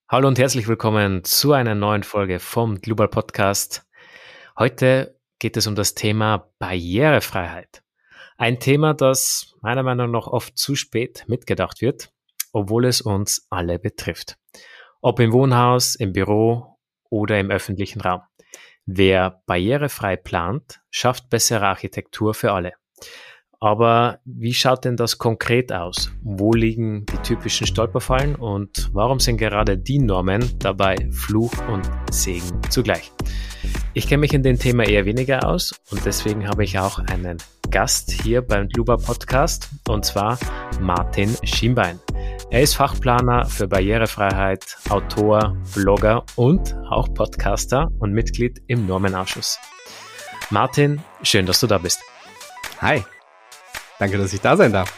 Hallo und herzlich willkommen zu einer neuen Folge vom Global Podcast. Heute geht es um das Thema Barrierefreiheit. Ein Thema, das meiner Meinung nach oft zu spät mitgedacht wird, obwohl es uns alle betrifft. Ob im Wohnhaus, im Büro oder im öffentlichen Raum. Wer barrierefrei plant, schafft bessere Architektur für alle. Aber wie schaut denn das konkret aus? Wo liegen die typischen Stolperfallen und warum sind gerade die Normen dabei Fluch und Segen zugleich? Ich kenne mich in dem Thema eher weniger aus und deswegen habe ich auch einen Gast hier beim Gluber Podcast, und zwar Martin Schienbein. Er ist Fachplaner für Barrierefreiheit, Autor, Blogger und auch Podcaster und Mitglied im Normenausschuss. Martin, schön, dass du da bist. Hi. Danke, dass ich da sein darf.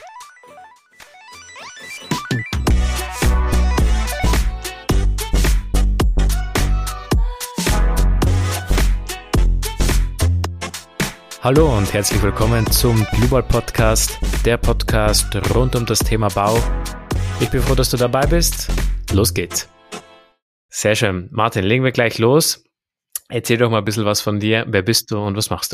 Hallo und herzlich willkommen zum Global Podcast, der Podcast rund um das Thema Bau. Ich bin froh, dass du dabei bist. Los geht's. Sehr schön. Martin, legen wir gleich los. Erzähl doch mal ein bisschen was von dir. Wer bist du und was machst du?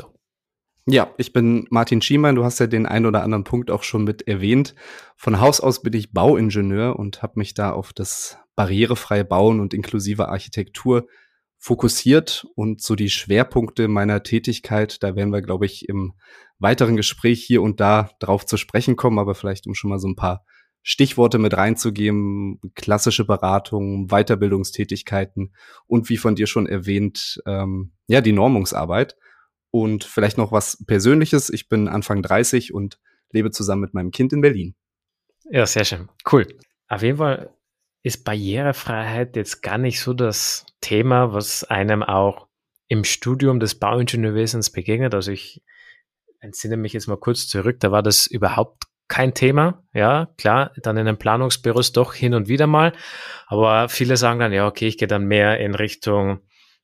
Ja, ich bin Martin Schienbein. Du hast ja den einen oder anderen Punkt auch schon mit erwähnt. Von Haus aus bin ich Bauingenieur und habe mich da auf das barrierefreie Bauen und inklusive Architektur fokussiert. Und so die Schwerpunkte meiner Tätigkeit, da werden wir, glaube ich, im weiteren Gespräch hier und da drauf zu sprechen kommen. Aber vielleicht, um schon mal so ein paar Stichworte mit reinzugeben: klassische Beratung, Weiterbildungstätigkeiten und wie von dir schon erwähnt, die Normungsarbeit. Und vielleicht noch was Persönliches. Ich bin Anfang 30 und lebe zusammen mit meinem Kind in Berlin. Ja, sehr schön. Cool. Auf jeden Fall ist Barrierefreiheit jetzt gar nicht so das Thema, was einem auch im Studium des Bauingenieurwesens begegnet. Also ich entsinne mich jetzt mal kurz zurück, da war das überhaupt kein Thema. Ja, klar, dann in den Planungsbüros doch hin und wieder mal. Aber viele sagen dann, ja, okay, ich gehe dann mehr in Richtung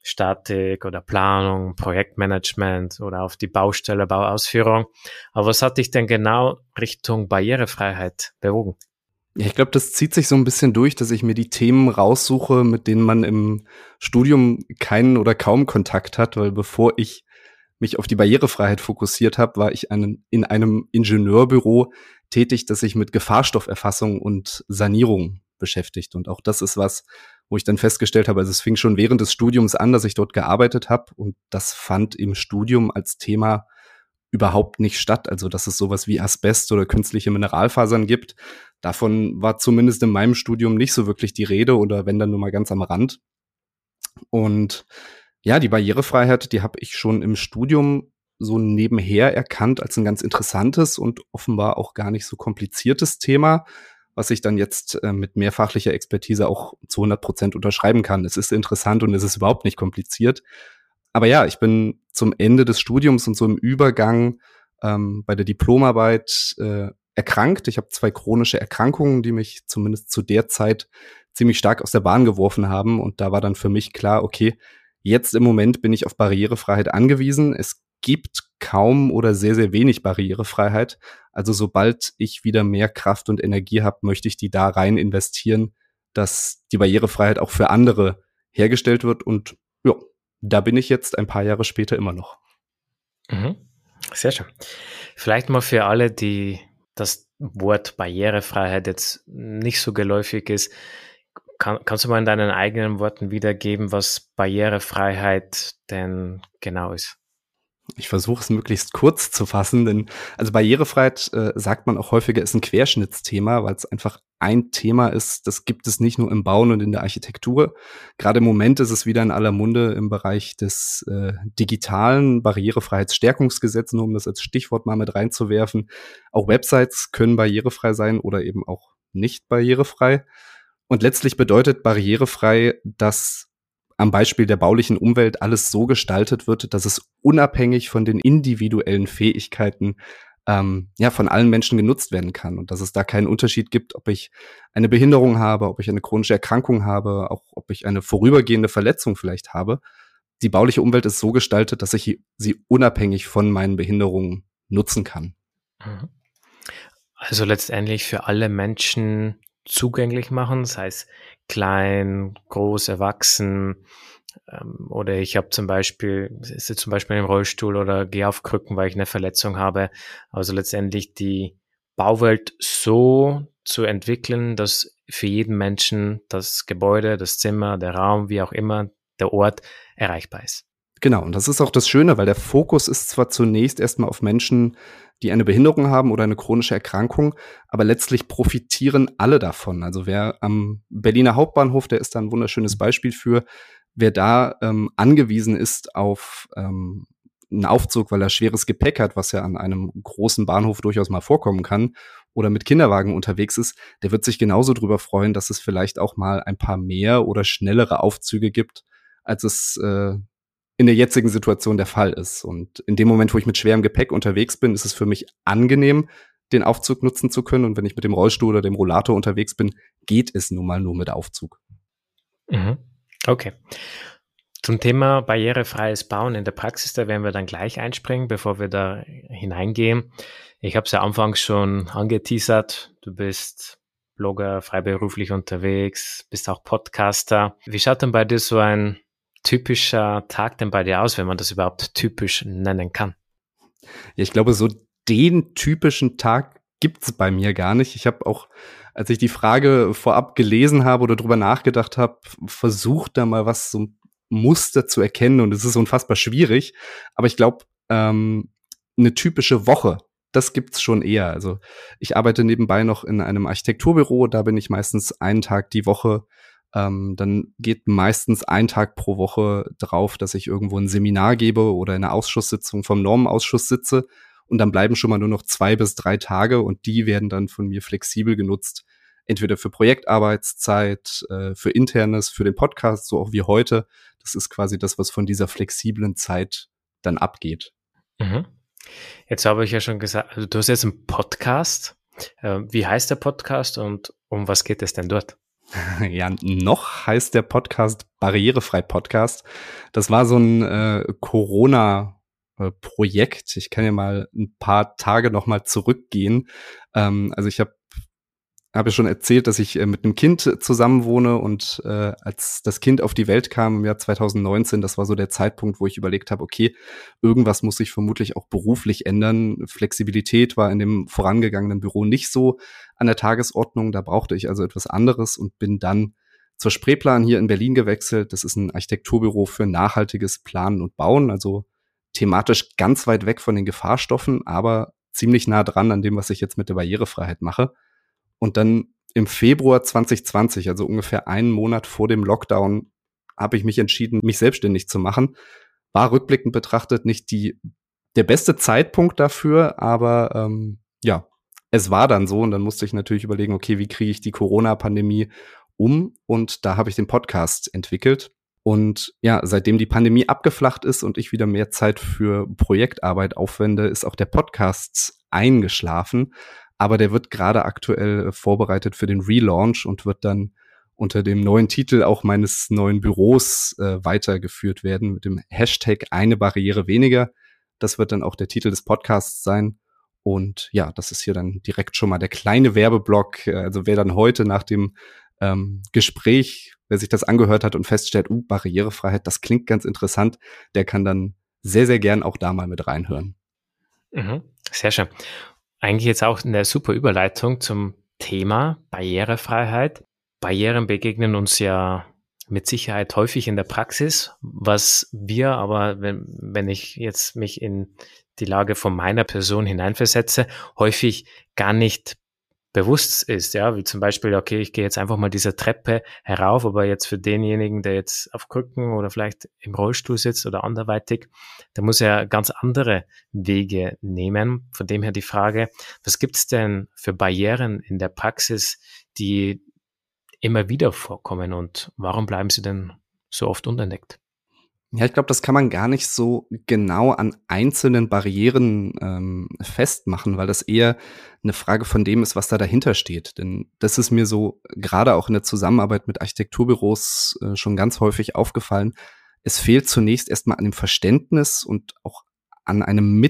Statik oder Planung, Projektmanagement oder auf die Baustelle, Bauausführung. Aber was hat dich denn genau Richtung Barrierefreiheit bewogen? Ja, ich glaube, das zieht sich so ein bisschen durch, dass ich mir die Themen raussuche, mit denen man im Studium keinen oder kaum Kontakt hat, weil bevor ich mich auf die Barrierefreiheit fokussiert habe, war ich in einem Ingenieurbüro tätig, das sich mit Gefahrstofferfassung und Sanierung beschäftigt. Und auch das ist was, wo ich dann festgestellt habe, also es fing schon während des Studiums an, dass ich dort gearbeitet habe, und das fand im Studium als Thema überhaupt nicht statt. Also dass es sowas wie Asbest oder künstliche Mineralfasern gibt, davon war zumindest in meinem Studium nicht so wirklich die Rede, oder wenn dann nur mal ganz am Rand. Und ja, die Barrierefreiheit, die habe ich schon im Studium so nebenher erkannt als ein ganz interessantes und offenbar auch gar nicht so kompliziertes Thema, was ich dann jetzt mit mehrfachlicher Expertise auch zu 100% unterschreiben kann. Es ist interessant und es ist überhaupt nicht kompliziert. Aber ja, ich bin zum Ende des Studiums und so im Übergang bei der Diplomarbeit erkrankt. Ich habe 2 chronische Erkrankungen, die mich zumindest zu der Zeit ziemlich stark aus der Bahn geworfen haben. Und da war dann für mich klar, okay, jetzt im Moment bin ich auf Barrierefreiheit angewiesen. Es gibt kaum oder sehr, sehr wenig Barrierefreiheit. Also sobald ich wieder mehr Kraft und Energie habe, möchte ich die da rein investieren, dass die Barrierefreiheit auch für andere hergestellt wird. Und ja, da bin ich jetzt ein paar Jahre später immer noch. Mhm. Sehr schön. Vielleicht mal für alle, die das Wort Barrierefreiheit jetzt nicht so geläufig ist, kannst du mal in deinen eigenen Worten wiedergeben, was Barrierefreiheit denn genau ist? Ich versuche es möglichst kurz zu fassen, denn also Barrierefreiheit, sagt man auch häufiger, ist ein Querschnittsthema, weil es einfach ein Thema ist, das gibt es nicht nur im Bauen und in der Architektur. Gerade im Moment ist es wieder in aller Munde im Bereich des digitalen Barrierefreiheitsstärkungsgesetzes, nur um das als Stichwort mal mit reinzuwerfen. Auch Websites können barrierefrei sein oder eben auch nicht barrierefrei. Und letztlich bedeutet barrierefrei, dass am Beispiel der baulichen Umwelt alles so gestaltet wird, dass es unabhängig von den individuellen Fähigkeiten von allen Menschen genutzt werden kann, und dass es da keinen Unterschied gibt, ob ich eine Behinderung habe, ob ich eine chronische Erkrankung habe, auch ob ich eine vorübergehende Verletzung vielleicht habe. Die bauliche Umwelt ist so gestaltet, dass ich sie unabhängig von meinen Behinderungen nutzen kann. Also letztendlich für alle Menschen zugänglich machen, sei es klein, groß, erwachsen, oder ich habe sitze zum Beispiel im Rollstuhl oder gehe auf Krücken, weil ich eine Verletzung habe. Also letztendlich die Bauwelt so zu entwickeln, dass für jeden Menschen das Gebäude, das Zimmer, der Raum, wie auch immer, der Ort erreichbar ist. Genau, und das ist auch das Schöne, weil der Fokus ist zwar zunächst erstmal auf Menschen, die eine Behinderung haben oder eine chronische Erkrankung, aber letztlich profitieren alle davon. Also wer am Berliner Hauptbahnhof, der ist da ein wunderschönes Beispiel für, wer da angewiesen ist auf einen Aufzug, weil er schweres Gepäck hat, was ja an einem großen Bahnhof durchaus mal vorkommen kann, oder mit Kinderwagen unterwegs ist, der wird sich genauso drüber freuen, dass es vielleicht auch mal ein paar mehr oder schnellere Aufzüge gibt, als es in der jetzigen Situation der Fall ist. Und in dem Moment, wo ich mit schwerem Gepäck unterwegs bin, ist es für mich angenehm, den Aufzug nutzen zu können. Und wenn ich mit dem Rollstuhl oder dem Rollator unterwegs bin, geht es nun mal nur mit Aufzug. Mhm. Okay. Zum Thema barrierefreies Bauen in der Praxis, da werden wir dann gleich einspringen, bevor wir da hineingehen. Ich habe es ja anfangs schon angeteasert. Du bist Blogger, freiberuflich unterwegs, bist auch Podcaster. Wie schaut denn bei dir so ein typischer Tag denn bei dir aus, wenn man das überhaupt typisch nennen kann? Ja, ich glaube, so den typischen Tag gibt's bei mir gar nicht. Ich habe auch, als ich die Frage vorab gelesen habe oder drüber nachgedacht habe, versucht da mal was, so ein Muster zu erkennen. Und es ist unfassbar schwierig. Aber ich glaube, eine typische Woche, das gibt's schon eher. Also ich arbeite nebenbei noch in einem Architekturbüro. Da bin ich meistens einen Tag die Woche. Dann geht meistens ein Tag pro Woche drauf, dass ich irgendwo ein Seminar gebe oder in einer Ausschusssitzung vom Normenausschuss sitze. Und dann bleiben schon mal nur noch 2 bis 3 Tage und die werden dann von mir flexibel genutzt. Entweder für Projektarbeitszeit, für Internes, für den Podcast, so auch wie heute. Das ist quasi das, was von dieser flexiblen Zeit dann abgeht. Mhm. Jetzt habe ich ja schon gesagt, also du hast jetzt einen Podcast. Wie heißt der Podcast und um was geht es denn dort? Ja, noch heißt der Podcast Barrierefrei Podcast. Das war so ein Corona-Projekt. Ich kann ja mal ein paar Tage noch mal zurückgehen. Also ich habe ja schon erzählt, dass ich mit einem Kind zusammenwohne und als das Kind auf die Welt kam im Jahr 2019, das war so der Zeitpunkt, wo ich überlegt habe, okay, irgendwas muss sich vermutlich auch beruflich ändern. Flexibilität war in dem vorangegangenen Büro nicht so an der Tagesordnung, da brauchte ich also etwas anderes und bin dann zur Spreeplan hier in Berlin gewechselt. Das ist ein Architekturbüro für nachhaltiges Planen und Bauen, also thematisch ganz weit weg von den Gefahrstoffen, aber ziemlich nah dran an dem, was ich jetzt mit der Barrierefreiheit mache. Und dann im Februar 2020, also ungefähr einen Monat vor dem Lockdown, habe ich mich entschieden, mich selbstständig zu machen. War rückblickend betrachtet nicht der beste Zeitpunkt dafür, aber ja, es war dann so. Und dann musste ich natürlich überlegen, okay, wie kriege ich die Corona-Pandemie um? Und da habe ich den Podcast entwickelt. Und ja, seitdem die Pandemie abgeflacht ist und ich wieder mehr Zeit für Projektarbeit aufwende, ist auch der Podcast eingeschlafen. Aber der wird gerade aktuell vorbereitet für den Relaunch und wird dann unter dem neuen Titel auch meines neuen Büros weitergeführt werden mit dem Hashtag eine Barriere weniger. Das wird dann auch der Titel des Podcasts sein. Und ja, das ist hier dann direkt schon mal der kleine Werbeblock. Also wer dann heute nach dem Gespräch, wer sich das angehört hat und feststellt, Barrierefreiheit, das klingt ganz interessant, der kann dann sehr, sehr gern auch da mal mit reinhören. Mhm. Sehr schön. Eigentlich jetzt auch eine super Überleitung zum Thema Barrierefreiheit. Barrieren begegnen uns ja mit Sicherheit häufig in der Praxis, was wir aber, wenn ich jetzt mich in die Lage von meiner Person hineinversetze, häufig gar nicht bewusst ist, ja, wie zum Beispiel, okay, ich gehe jetzt einfach mal diese Treppe herauf, aber jetzt für denjenigen, der jetzt auf Krücken oder vielleicht im Rollstuhl sitzt oder anderweitig, der muss ja ganz andere Wege nehmen. Von dem her die Frage, was gibt es denn für Barrieren in der Praxis, die immer wieder vorkommen und warum bleiben sie denn so oft unentdeckt? Ja, ich glaube, das kann man gar nicht so genau an einzelnen Barrieren festmachen, weil das eher eine Frage von dem ist, was da dahinter steht. Denn das ist mir so gerade auch in der Zusammenarbeit mit Architekturbüros schon ganz häufig aufgefallen. Es fehlt zunächst erstmal an dem Verständnis und auch an einem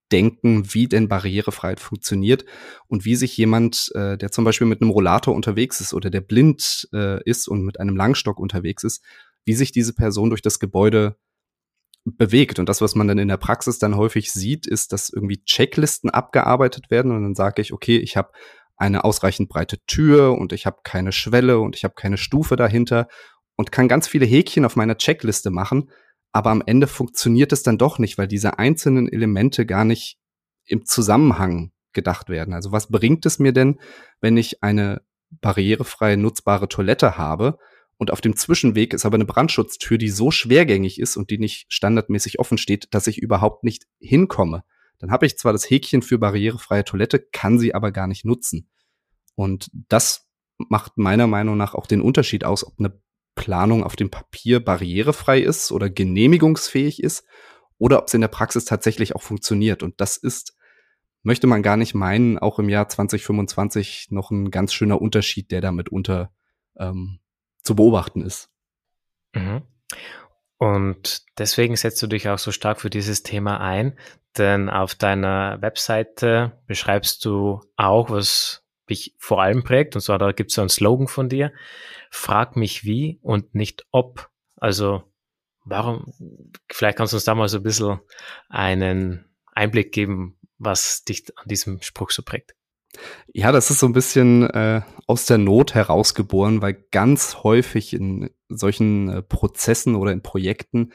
denken, wie denn Barrierefreiheit funktioniert und wie sich jemand, der zum Beispiel mit einem Rollator unterwegs ist oder der blind ist und mit einem Langstock unterwegs ist, wie sich diese Person durch das Gebäude bewegt. Und das, was man dann in der Praxis dann häufig sieht, ist, dass irgendwie Checklisten abgearbeitet werden und dann sage ich, okay, ich habe eine ausreichend breite Tür und ich habe keine Schwelle und ich habe keine Stufe dahinter und kann ganz viele Häkchen auf meiner Checkliste machen, aber am Ende funktioniert es dann doch nicht, weil diese einzelnen Elemente gar nicht im Zusammenhang gedacht werden. Also was bringt es mir denn, wenn ich eine barrierefrei nutzbare Toilette habe und auf dem Zwischenweg ist aber eine Brandschutztür, die so schwergängig ist und die nicht standardmäßig offen steht, dass ich überhaupt nicht hinkomme? Dann habe ich zwar das Häkchen für barrierefreie Toilette, kann sie aber gar nicht nutzen. Und das macht meiner Meinung nach auch den Unterschied aus, ob eine Planung auf dem Papier barrierefrei ist oder genehmigungsfähig ist oder ob es in der Praxis tatsächlich auch funktioniert. Und das ist, möchte man gar nicht meinen, auch im Jahr 2025 noch ein ganz schöner Unterschied, der da mitunter zu beobachten ist. Mhm. Und deswegen setzt du dich auch so stark für dieses Thema ein, denn auf deiner Webseite beschreibst du auch, was dich vor allem prägt, und zwar da gibt es so einen Slogan von dir: Frag mich wie und nicht ob. Also warum, vielleicht kannst du uns da mal so ein bisschen einen Einblick geben, was dich an diesem Spruch so prägt. Ja, das ist so ein bisschen aus der Not herausgeboren, weil ganz häufig in solchen Prozessen oder in Projekten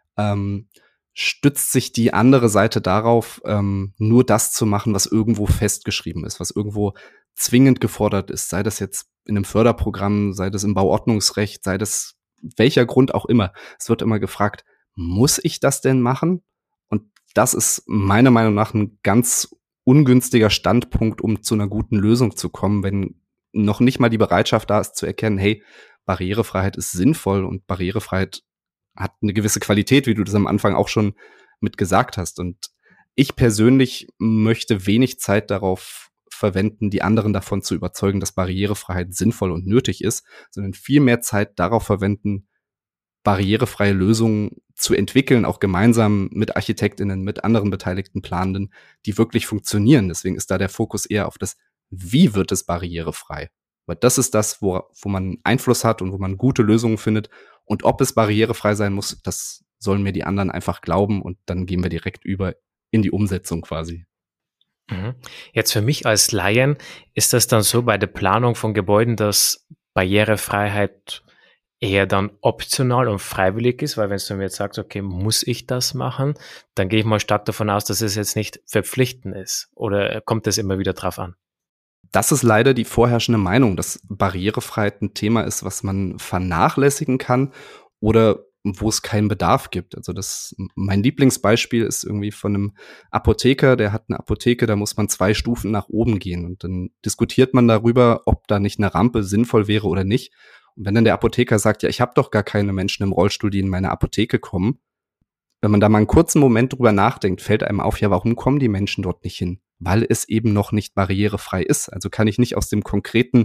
stützt sich die andere Seite darauf, nur das zu machen, was irgendwo festgeschrieben ist, was irgendwo zwingend gefordert ist, sei das jetzt in einem Förderprogramm, sei das im Bauordnungsrecht, sei das welcher Grund auch immer. Es wird immer gefragt, muss ich das denn machen? Und das ist meiner Meinung nach ein ganz ungünstiger Standpunkt, um zu einer guten Lösung zu kommen, wenn noch nicht mal die Bereitschaft da ist zu erkennen, hey, Barrierefreiheit ist sinnvoll und Barrierefreiheit hat eine gewisse Qualität, wie du das am Anfang auch schon mit gesagt hast. Und ich persönlich möchte wenig Zeit darauf verwenden, die anderen davon zu überzeugen, dass Barrierefreiheit sinnvoll und nötig ist, sondern viel mehr Zeit darauf verwenden, barrierefreie Lösungen zu entwickeln, auch gemeinsam mit ArchitektInnen, mit anderen beteiligten Planenden, die wirklich funktionieren. Deswegen ist da der Fokus eher auf das, wie wird es barrierefrei? Weil das ist das, wo man Einfluss hat und wo man gute Lösungen findet. Und ob es barrierefrei sein muss, das sollen mir die anderen einfach glauben und dann gehen wir direkt über in die Umsetzung quasi. Mhm. Jetzt für mich als Laien ist das dann so bei der Planung von Gebäuden, dass Barrierefreiheit eher dann optional und freiwillig ist, weil wenn du mir jetzt sagst, okay, muss ich das machen, dann gehe ich mal stark davon aus, dass es jetzt nicht verpflichtend ist. Oder kommt es immer wieder drauf an? Das ist leider die vorherrschende Meinung, dass Barrierefreiheit ein Thema ist, was man vernachlässigen kann oder wo es keinen Bedarf gibt. Also mein Lieblingsbeispiel ist irgendwie von einem Apotheker, der hat eine Apotheke, da muss man 2 Stufen nach oben gehen und dann diskutiert man darüber, ob da nicht eine Rampe sinnvoll wäre oder nicht. Und wenn dann der Apotheker sagt, ja, ich habe doch gar keine Menschen im Rollstuhl, die in meine Apotheke kommen, wenn man da mal einen kurzen Moment drüber nachdenkt, fällt einem auf, ja, warum kommen die Menschen dort nicht hin? Weil es eben noch nicht barrierefrei ist. Also kann ich nicht aus dem konkreten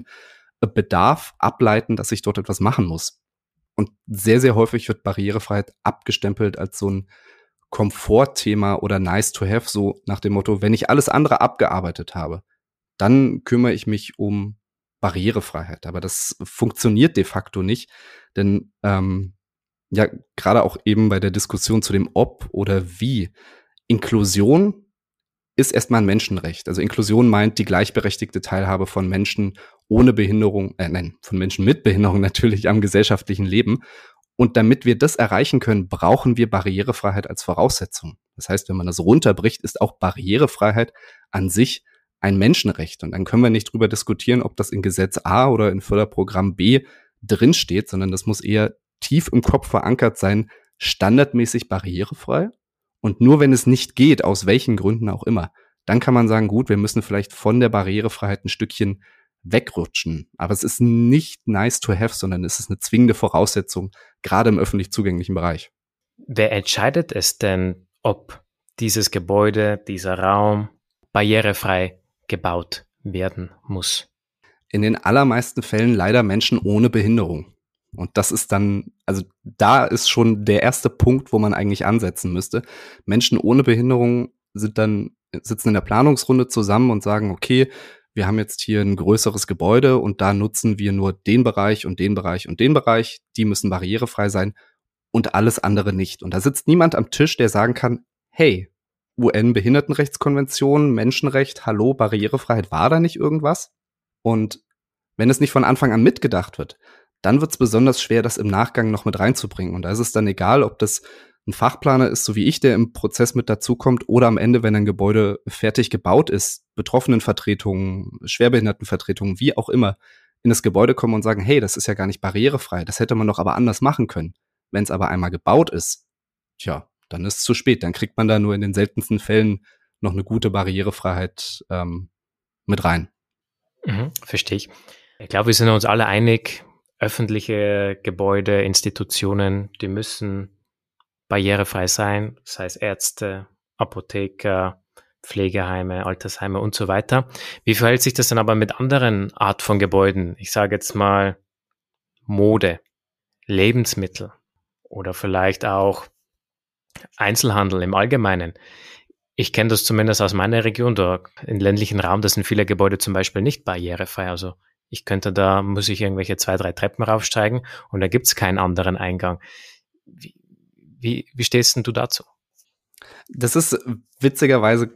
Bedarf ableiten, dass ich dort etwas machen muss. Und sehr, sehr häufig wird Barrierefreiheit abgestempelt als so ein Komfortthema oder nice to have, so nach dem Motto, wenn ich alles andere abgearbeitet habe, dann kümmere ich mich um Barrierefreiheit. Aber das funktioniert de facto nicht, denn ja, gerade auch eben bei der Diskussion zu dem Ob oder Wie. Inklusion ist erstmal ein Menschenrecht. Also Inklusion meint die gleichberechtigte Teilhabe von Menschen ohne Behinderung, von Menschen mit Behinderung natürlich am gesellschaftlichen Leben. Und damit wir das erreichen können, brauchen wir Barrierefreiheit als Voraussetzung. Das heißt, wenn man das runterbricht, ist auch Barrierefreiheit an sich ein Menschenrecht. Und dann können wir nicht drüber diskutieren, ob das in Gesetz A oder in Förderprogramm B drinsteht, sondern das muss eher tief im Kopf verankert sein, standardmäßig barrierefrei. Und nur wenn es nicht geht, aus welchen Gründen auch immer, dann kann man sagen, gut, wir müssen vielleicht von der Barrierefreiheit ein Stückchen wegrutschen. Aber es ist nicht nice to have, sondern es ist eine zwingende Voraussetzung, gerade im öffentlich zugänglichen Bereich. Wer entscheidet es denn, ob dieses Gebäude, dieser Raum barrierefrei gebaut werden muss? In den allermeisten Fällen leider Menschen ohne Behinderung. Und das ist dann, also da ist schon der erste Punkt, wo man eigentlich ansetzen müsste. Menschen ohne Behinderung sitzen in der Planungsrunde zusammen und sagen, okay, wir haben jetzt hier ein größeres Gebäude und da nutzen wir nur den Bereich und den Bereich und den Bereich. Die müssen barrierefrei sein und alles andere nicht. Und da sitzt niemand am Tisch, der sagen kann, hey, UN-Behindertenrechtskonvention, Menschenrecht, hallo, Barrierefreiheit, war da nicht irgendwas? Und wenn es nicht von Anfang an mitgedacht wird, dann wird es besonders schwer, das im Nachgang noch mit reinzubringen. Und da ist es dann egal, ob das ein Fachplaner ist, so wie ich, der im Prozess mit dazukommt, oder am Ende, wenn ein Gebäude fertig gebaut ist, Betroffenenvertretungen, Schwerbehindertenvertretungen, wie auch immer, in das Gebäude kommen und sagen, hey, das ist ja gar nicht barrierefrei, das hätte man doch aber anders machen können. Wenn es aber einmal gebaut ist, tja, dann ist es zu spät. Dann kriegt man da nur in den seltensten Fällen noch eine gute Barrierefreiheit mit rein. Verstehe ich. Ich glaube, wir sind uns alle einig, öffentliche Gebäude, Institutionen, die müssen barrierefrei sein, sei es Ärzte, Apotheker, Pflegeheime, Altersheime und so weiter. Wie verhält sich das dann aber mit anderen Art von Gebäuden? Ich sage jetzt mal Mode, Lebensmittel oder vielleicht auch Einzelhandel im Allgemeinen. Ich kenne das zumindest aus meiner Region, da im ländlichen Raum, da sind viele Gebäude zum Beispiel nicht barrierefrei. Also muss ich irgendwelche 2, 3 Treppen raufsteigen und da gibt es keinen anderen Eingang. Wie stehst denn du dazu? Das ist witzigerweise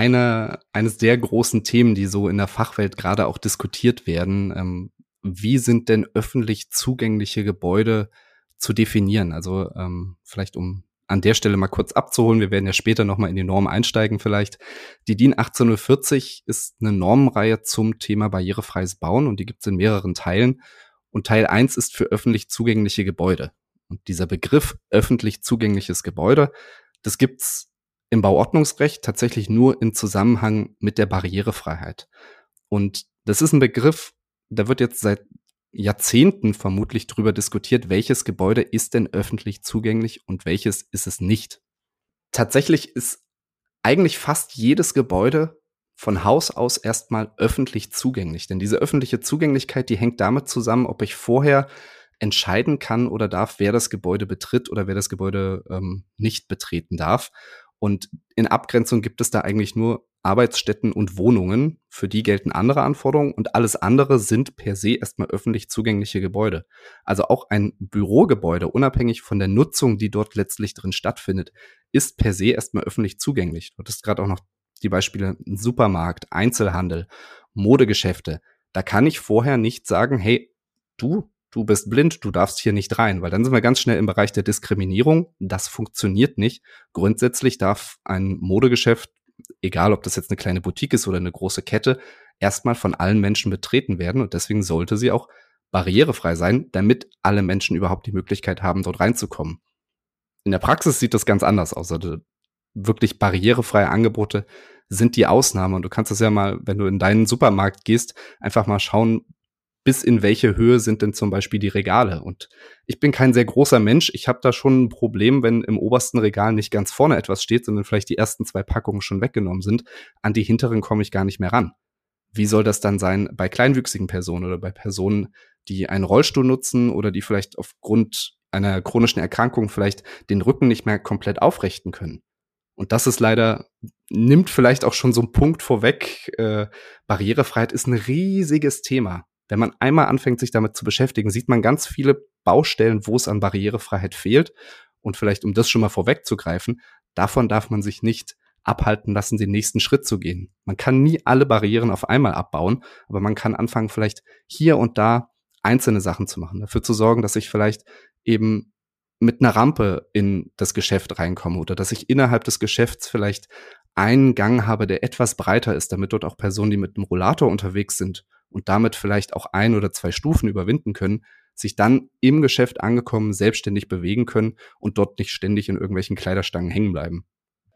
eines der großen Themen, die so in der Fachwelt gerade auch diskutiert werden. Wie sind denn öffentlich zugängliche Gebäude zu definieren? Also vielleicht um an der Stelle mal kurz abzuholen, wir werden ja später nochmal in die Norm einsteigen vielleicht. Die DIN 18040 ist eine Normenreihe zum Thema barrierefreies Bauen und die gibt es in mehreren Teilen. Und Teil 1 ist für öffentlich zugängliche Gebäude. Und dieser Begriff öffentlich zugängliches Gebäude, das gibt's im Bauordnungsrecht tatsächlich nur in Zusammenhang mit der Barrierefreiheit. Und das ist ein Begriff, da wird jetzt seit Jahrzehnten vermutlich drüber diskutiert, welches Gebäude ist denn öffentlich zugänglich und welches ist es nicht. Tatsächlich ist eigentlich fast jedes Gebäude von Haus aus erstmal öffentlich zugänglich. Denn diese öffentliche Zugänglichkeit, die hängt damit zusammen, ob ich vorher entscheiden kann oder darf, wer das Gebäude betritt oder wer das Gebäude nicht betreten darf. Und in Abgrenzung gibt es da eigentlich nur Arbeitsstätten und Wohnungen. Für die gelten andere Anforderungen und alles andere sind per se erstmal öffentlich zugängliche Gebäude. Also auch ein Bürogebäude, unabhängig von der Nutzung, die dort letztlich drin stattfindet, ist per se erstmal öffentlich zugänglich. Du hattest gerade auch noch die Beispiele Supermarkt, Einzelhandel, Modegeschäfte. Da kann ich vorher nicht sagen, hey, du bist blind, du darfst hier nicht rein, weil dann sind wir ganz schnell im Bereich der Diskriminierung. Das funktioniert nicht. Grundsätzlich darf ein Modegeschäft, egal ob das jetzt eine kleine Boutique ist oder eine große Kette, erstmal von allen Menschen betreten werden und deswegen sollte sie auch barrierefrei sein, damit alle Menschen überhaupt die Möglichkeit haben, dort reinzukommen. In der Praxis sieht das ganz anders aus. Also wirklich barrierefreie Angebote sind die Ausnahme und du kannst das ja mal, wenn du in deinen Supermarkt gehst, einfach mal schauen, bis in welche Höhe sind denn zum Beispiel die Regale. Und ich bin kein sehr großer Mensch. Ich habe da schon ein Problem, wenn im obersten Regal nicht ganz vorne etwas steht, sondern vielleicht die ersten 2 Packungen schon weggenommen sind. An die hinteren komme ich gar nicht mehr ran. Wie soll das dann sein bei kleinwüchsigen Personen oder bei Personen, die einen Rollstuhl nutzen oder die vielleicht aufgrund einer chronischen Erkrankung vielleicht den Rücken nicht mehr komplett aufrichten können? Und das ist leider, nimmt vielleicht auch schon so einen Punkt vorweg. Barrierefreiheit ist ein riesiges Thema. Wenn man einmal anfängt, sich damit zu beschäftigen, sieht man ganz viele Baustellen, wo es an Barrierefreiheit fehlt. Und vielleicht, um das schon mal vorwegzugreifen, davon darf man sich nicht abhalten lassen, den nächsten Schritt zu gehen. Man kann nie alle Barrieren auf einmal abbauen, aber man kann anfangen, vielleicht hier und da einzelne Sachen zu machen, dafür zu sorgen, dass ich vielleicht eben mit einer Rampe in das Geschäft reinkomme oder dass ich innerhalb des Geschäfts vielleicht einen Gang habe, der etwas breiter ist, damit dort auch Personen, die mit einem Rollator unterwegs sind und damit vielleicht auch 1 oder 2 Stufen überwinden können, sich dann im Geschäft angekommen selbstständig bewegen können und dort nicht ständig in irgendwelchen Kleiderstangen hängen bleiben.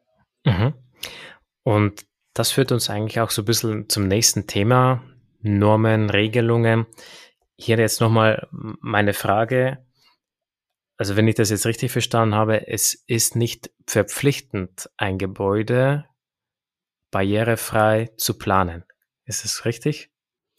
Mhm. Und das führt uns eigentlich auch so ein bisschen zum nächsten Thema, Normen, Regelungen. Hier jetzt nochmal meine Frage. Also wenn ich das jetzt richtig verstanden habe, es ist nicht verpflichtend, ein Gebäude barrierefrei zu planen. Ist es richtig?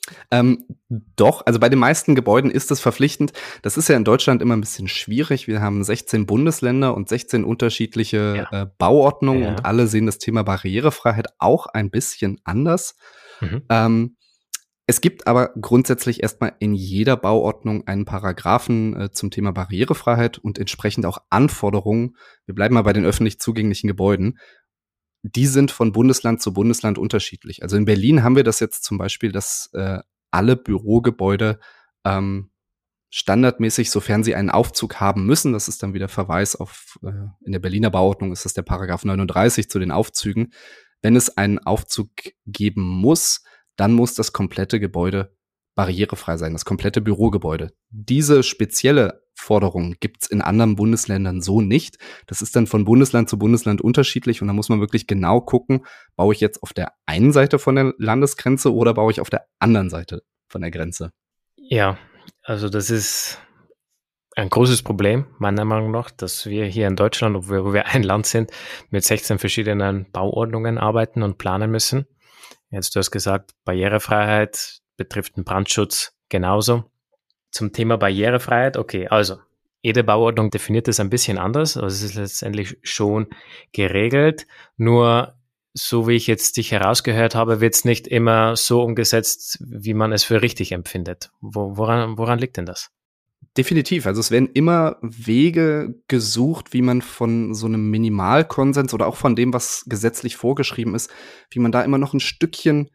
Doch, also bei den meisten Gebäuden ist es verpflichtend. Das ist ja in Deutschland immer ein bisschen schwierig. Wir haben 16 Bundesländer und 16 unterschiedliche Ja. Bauordnungen und Ja. alle sehen das Thema Barrierefreiheit auch ein bisschen anders. Mhm. Es gibt aber grundsätzlich erstmal in jeder Bauordnung einen Paragraphen zum Thema Barrierefreiheit und entsprechend auch Anforderungen. Wir bleiben mal bei den öffentlich zugänglichen Gebäuden. Die sind von Bundesland zu Bundesland unterschiedlich. Also in Berlin haben wir das jetzt zum Beispiel, dass alle Bürogebäude standardmäßig, sofern sie einen Aufzug haben müssen, das ist dann wieder Verweis auf, in der Berliner Bauordnung ist das der Paragraph 39 zu den Aufzügen. Wenn es einen Aufzug geben muss, dann muss das komplette Gebäude barrierefrei sein, das komplette Bürogebäude. Diese spezielle Forderung gibt's in anderen Bundesländern so nicht. Das ist dann von Bundesland zu Bundesland unterschiedlich und da muss man wirklich genau gucken, baue ich jetzt auf der einen Seite von der Landesgrenze oder baue ich auf der anderen Seite von der Grenze? Ja, also das ist ein großes Problem, meiner Meinung nach, dass wir hier in Deutschland, wo wir ein Land sind, mit 16 verschiedenen Bauordnungen arbeiten und planen müssen. Jetzt, du hast gesagt, Barrierefreiheit betrifft den Brandschutz genauso. Zum Thema Barrierefreiheit, okay, also jede Bauordnung definiert das ein bisschen anders, also es ist letztendlich schon geregelt, nur so wie ich jetzt dich herausgehört habe, wird es nicht immer so umgesetzt, wie man es für richtig empfindet. Woran liegt denn das? Definitiv. Also es werden immer Wege gesucht, wie man von so einem Minimalkonsens oder auch von dem, was gesetzlich vorgeschrieben ist, wie man da immer noch ein Stückchen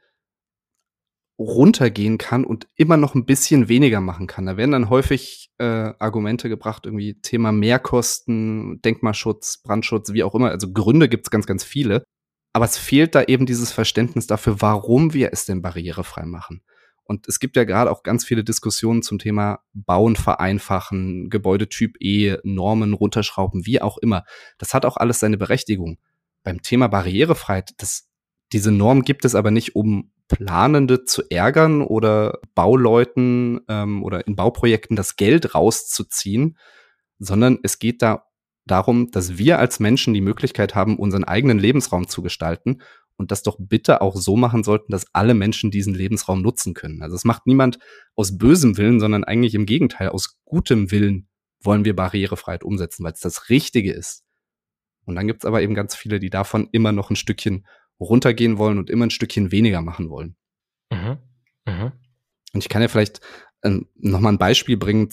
runtergehen kann und immer noch ein bisschen weniger machen kann. Da werden dann häufig Argumente gebracht, irgendwie Thema Mehrkosten, Denkmalschutz, Brandschutz, wie auch immer. Also Gründe gibt's ganz, ganz viele. Aber es fehlt da eben dieses Verständnis dafür, warum wir es denn barrierefrei machen. Und es gibt ja gerade auch ganz viele Diskussionen zum Thema Bauen vereinfachen, Gebäudetyp E, Normen runterschrauben, wie auch immer. Das hat auch alles seine Berechtigung. Beim Thema Barrierefreiheit, diese Norm gibt es aber nicht, um Planende zu ärgern oder Bauleuten oder in Bauprojekten das Geld rauszuziehen, sondern es geht da darum, dass wir als Menschen die Möglichkeit haben, unseren eigenen Lebensraum zu gestalten und das doch bitte auch so machen sollten, dass alle Menschen diesen Lebensraum nutzen können. Also es macht niemand aus bösem Willen, sondern eigentlich im Gegenteil, aus gutem Willen wollen wir Barrierefreiheit umsetzen, weil es das Richtige ist. Und dann gibt es aber eben ganz viele, die davon immer noch ein Stückchen runtergehen wollen und immer ein Stückchen weniger machen wollen. Mhm. Mhm. Und ich kann ja vielleicht noch mal ein Beispiel bringen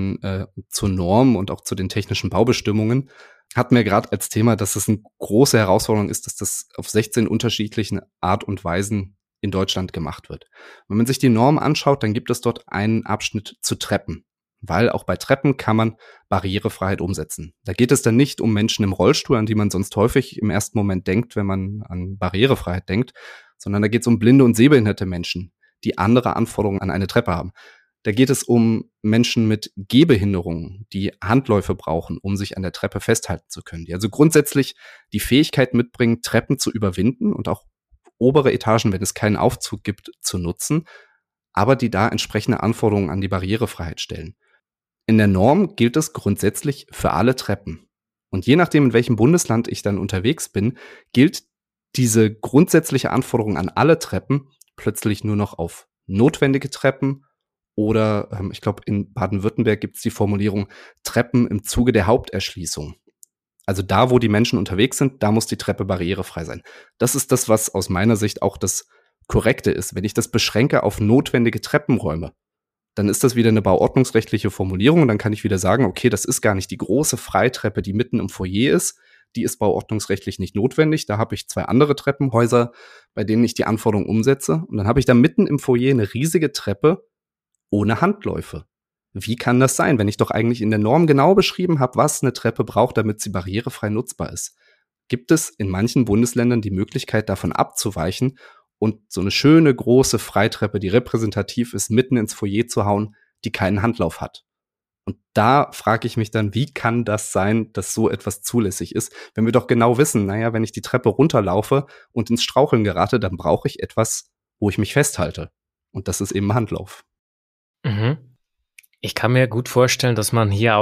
zur Norm und auch zu den technischen Baubestimmungen. Hatten wir gerade als Thema, dass es eine große Herausforderung ist, dass das auf 16 unterschiedlichen Art und Weisen in Deutschland gemacht wird. Wenn man sich die Norm anschaut, dann gibt es dort einen Abschnitt zu Treppen, weil auch bei Treppen kann man Barrierefreiheit umsetzen. Da geht es dann nicht um Menschen im Rollstuhl, an die man sonst häufig im ersten Moment denkt, wenn man an Barrierefreiheit denkt, sondern da geht es um blinde und sehbehinderte Menschen, die andere Anforderungen an eine Treppe haben. Da geht es um Menschen mit Gehbehinderungen, die Handläufe brauchen, um sich an der Treppe festhalten zu können, die also grundsätzlich die Fähigkeit mitbringen, Treppen zu überwinden und auch obere Etagen, wenn es keinen Aufzug gibt, zu nutzen, aber die da entsprechende Anforderungen an die Barrierefreiheit stellen. In der Norm gilt es grundsätzlich für alle Treppen. Und je nachdem, in welchem Bundesland ich dann unterwegs bin, gilt diese grundsätzliche Anforderung an alle Treppen plötzlich nur noch auf notwendige Treppen oder ich glaube, in Baden-Württemberg gibt es die Formulierung Treppen im Zuge der Haupterschließung. Also da, wo die Menschen unterwegs sind, da muss die Treppe barrierefrei sein. Das ist das, was aus meiner Sicht auch das Korrekte ist. Wenn ich das beschränke auf notwendige Treppenräume, dann ist das wieder eine bauordnungsrechtliche Formulierung und dann kann ich wieder sagen, okay, das ist gar nicht die große Freitreppe, die mitten im Foyer ist. Die ist bauordnungsrechtlich nicht notwendig. Da habe ich 2 andere Treppenhäuser, bei denen ich die Anforderungen umsetze. Und dann habe ich da mitten im Foyer eine riesige Treppe ohne Handläufe. Wie kann das sein, wenn ich doch eigentlich in der Norm genau beschrieben habe, was eine Treppe braucht, damit sie barrierefrei nutzbar ist? Gibt es in manchen Bundesländern die Möglichkeit, davon abzuweichen und so eine schöne große Freitreppe, die repräsentativ ist, mitten ins Foyer zu hauen, die keinen Handlauf hat? Und da frage ich mich dann, wie kann das sein, dass so etwas zulässig ist, wenn wir doch genau wissen, naja, wenn ich die Treppe runterlaufe und ins Straucheln gerate, dann brauche ich etwas, wo ich mich festhalte. Und das ist eben Handlauf. Mhm. Ich kann mir gut vorstellen, dass man hier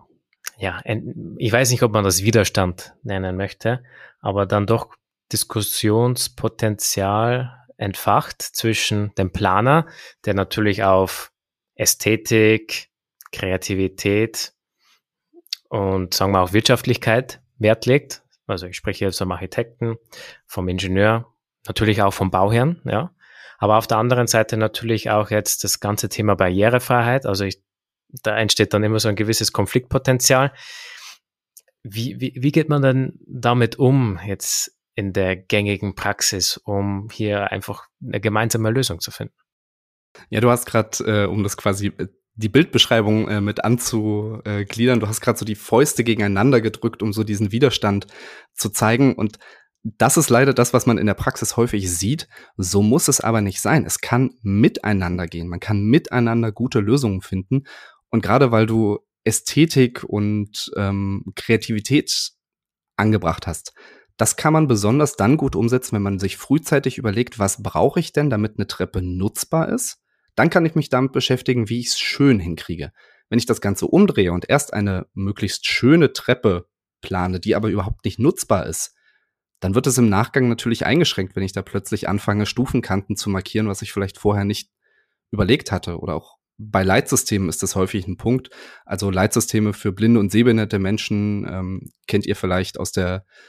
ich weiß nicht, ob man das Widerstand nennen möchte, aber dann doch Diskussionspotenzial entfacht zwischen dem Planer, der natürlich auf Ästhetik, Kreativität und sagen wir auch Wirtschaftlichkeit Wert legt. Also ich spreche jetzt vom Architekten, vom Ingenieur, natürlich auch vom Bauherrn, ja. Aber auf der anderen Seite natürlich auch jetzt das ganze Thema Barrierefreiheit. Also da entsteht dann immer so ein gewisses Konfliktpotenzial. Wie geht man denn damit um jetzt in der gängigen Praxis, um hier einfach eine gemeinsame Lösung zu finden? Ja, du hast gerade, um das quasi die Bildbeschreibung mit anzugliedern, du hast gerade so die Fäuste gegeneinander gedrückt, um so diesen Widerstand zu zeigen. Und das ist leider das, was man in der Praxis häufig sieht. So muss es aber nicht sein. Es kann miteinander gehen. Man kann miteinander gute Lösungen finden. Und gerade weil du Ästhetik und Kreativität angebracht hast, das kann man besonders dann gut umsetzen, wenn man sich frühzeitig überlegt, was brauche ich denn, damit eine Treppe nutzbar ist? Dann kann ich mich damit beschäftigen, wie ich es schön hinkriege. Wenn ich das Ganze umdrehe und erst eine möglichst schöne Treppe plane, die aber überhaupt nicht nutzbar ist, dann wird es im Nachgang natürlich eingeschränkt, wenn ich da plötzlich anfange, Stufenkanten zu markieren, was ich vielleicht vorher nicht überlegt hatte. Oder auch bei Leitsystemen ist das häufig ein Punkt. Also Leitsysteme für blinde und sehbehinderte Menschen kennt ihr vielleicht aus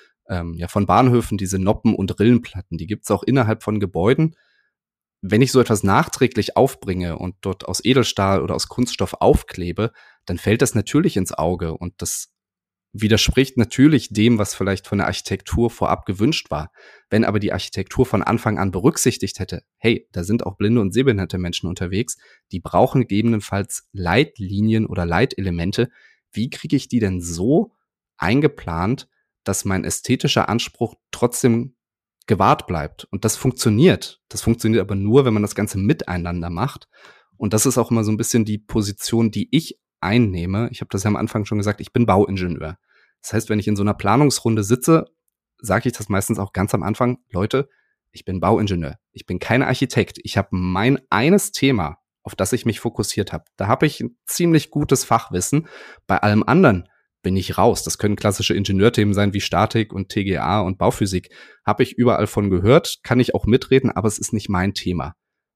von Bahnhöfen, diese Noppen- und Rillenplatten. Die gibt es auch innerhalb von Gebäuden. Wenn ich so etwas nachträglich aufbringe und dort aus Edelstahl oder aus Kunststoff aufklebe, dann fällt das natürlich ins Auge und das widerspricht natürlich dem, was vielleicht von der Architektur vorab gewünscht war. Wenn aber die Architektur von Anfang an berücksichtigt hätte, hey, da sind auch blinde und sehbehinderte Menschen unterwegs, die brauchen gegebenenfalls Leitlinien oder Leitelemente. Wie kriege ich die denn so eingeplant, dass mein ästhetischer Anspruch trotzdem gewahrt bleibt? Und das funktioniert. Das funktioniert aber nur, wenn man das Ganze miteinander macht. Und das ist auch immer so ein bisschen die Position, die ich einnehme. Ich habe das ja am Anfang schon gesagt, ich bin Bauingenieur. Das heißt, wenn ich in so einer Planungsrunde sitze, sage ich das meistens auch ganz am Anfang, Leute, ich bin Bauingenieur. Ich bin kein Architekt. Ich habe mein eines Thema, auf das ich mich fokussiert habe. Da habe ich ein ziemlich gutes Fachwissen. Bei allem anderen bin ich raus. Das können klassische Ingenieurthemen sein wie Statik und TGA und Bauphysik. Habe ich überall von gehört, kann ich auch mitreden, aber es ist nicht mein Thema.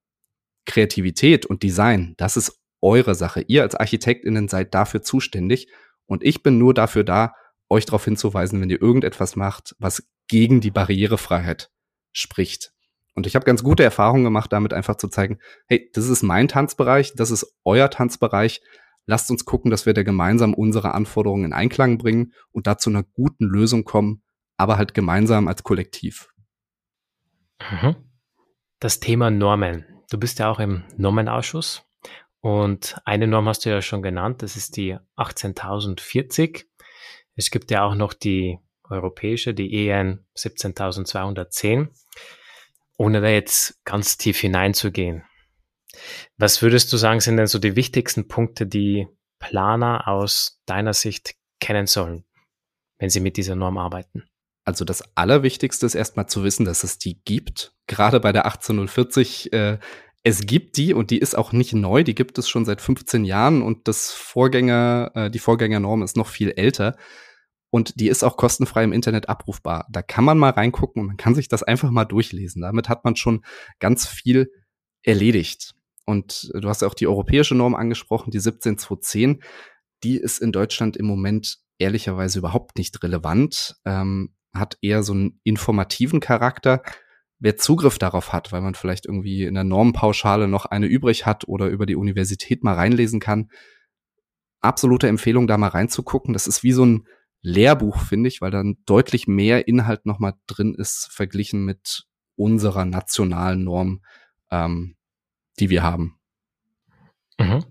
Kreativität und Design, das ist eure Sache. Ihr als ArchitektInnen seid dafür zuständig und ich bin nur dafür da, euch darauf hinzuweisen, wenn ihr irgendetwas macht, was gegen die Barrierefreiheit spricht. Und ich habe ganz gute Erfahrungen gemacht, damit einfach zu zeigen, hey, das ist mein Tanzbereich, das ist euer Tanzbereich. Lasst uns gucken, dass wir da gemeinsam unsere Anforderungen in Einklang bringen und da zu einer guten Lösung kommen, aber halt gemeinsam als Kollektiv. Mhm. Das Thema Normen. Du bist ja auch im Normenausschuss und eine Norm hast du ja schon genannt, das ist die 18040. Es gibt ja auch noch die europäische, die EN 17210. Ohne da jetzt ganz tief hineinzugehen. Was würdest du sagen, sind denn so die wichtigsten Punkte, die Planer aus deiner Sicht kennen sollen, wenn sie mit dieser Norm arbeiten? Also das Allerwichtigste ist erstmal zu wissen, dass es die gibt. Gerade bei der 18040, es gibt die und die ist auch nicht neu, die gibt es schon seit 15 Jahren und die Vorgängernorm ist noch viel älter. Und die ist auch kostenfrei im Internet abrufbar. Da kann man mal reingucken und man kann sich das einfach mal durchlesen. Damit hat man schon ganz viel erledigt. Und du hast ja auch die europäische Norm angesprochen, die 17210. Die ist in Deutschland im Moment ehrlicherweise überhaupt nicht relevant. Hat eher so einen informativen Charakter. Wer Zugriff darauf hat, weil man vielleicht irgendwie in der Normenpauschale noch eine übrig hat oder über die Universität mal reinlesen kann, absolute Empfehlung, da mal reinzugucken. Das ist wie so ein Lehrbuch, finde ich, weil dann deutlich mehr Inhalt noch mal drin ist, verglichen mit unserer nationalen Norm, die wir haben. Mhm.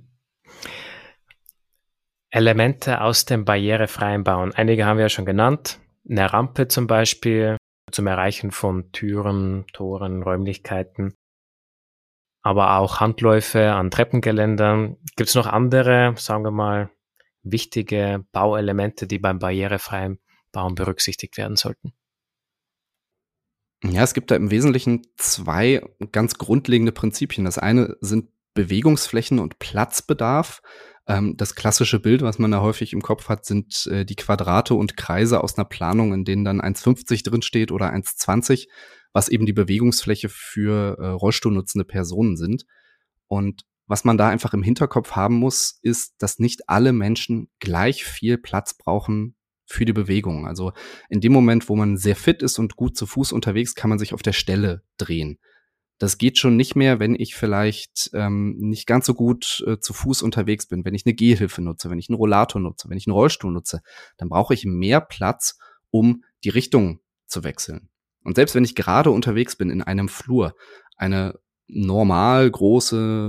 Elemente aus dem barrierefreien Bauen. Einige haben wir ja schon genannt. Eine Rampe zum Beispiel zum Erreichen von Türen, Toren, Räumlichkeiten. Aber auch Handläufe an Treppengeländern. Gibt es noch andere, sagen wir mal, wichtige Bauelemente, die beim barrierefreien Bauen berücksichtigt werden sollten? Ja, es gibt da im Wesentlichen zwei ganz grundlegende Prinzipien. Das eine sind Bewegungsflächen und Platzbedarf. Das klassische Bild, was man da häufig im Kopf hat, sind die Quadrate und Kreise aus einer Planung, in denen dann 1,50 drin steht oder 1,20, was eben die Bewegungsfläche für rollstuhlnutzende Personen sind. Und was man da einfach im Hinterkopf haben muss, ist, dass nicht alle Menschen gleich viel Platz brauchen für die Bewegung. Also in dem Moment, wo man sehr fit ist und gut zu Fuß unterwegs, kann man sich auf der Stelle drehen. Das geht schon nicht mehr, wenn ich vielleicht nicht ganz so gut zu Fuß unterwegs bin, wenn ich eine Gehhilfe nutze, wenn ich einen Rollator nutze, wenn ich einen Rollstuhl nutze, dann brauche ich mehr Platz, um die Richtung zu wechseln. Und selbst wenn ich gerade unterwegs bin in einem Flur, eine normal große,